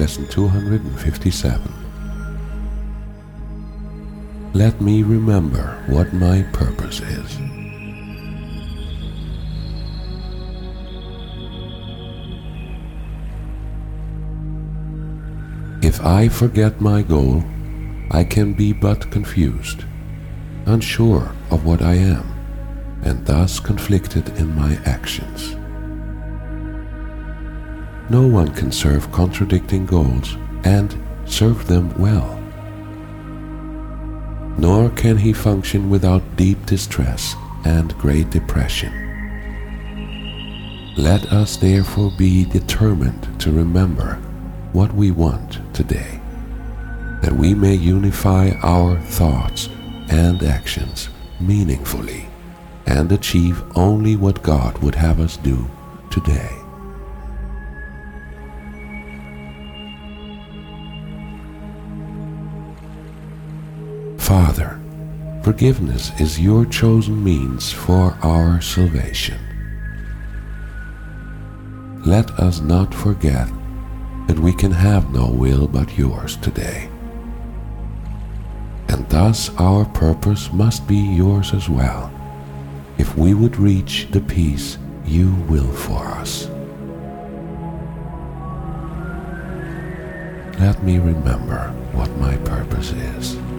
Lesson 257. Let me remember what my purpose is. If I forget my goal, I can be but confused, unsure of what I am, and thus conflicted in my actions. No one can serve contradicting goals and serve them well. Nor can he function without deep distress and great depression. Let us therefore be determined to remember what we want today, that we may unify our thoughts and actions meaningfully and achieve only what God would have us do today. Father, forgiveness is your chosen means for our salvation. Let us not forget that we can have no will but yours today, and thus our purpose must be yours as well, if we would reach the peace you will for us. Let me remember what my purpose is.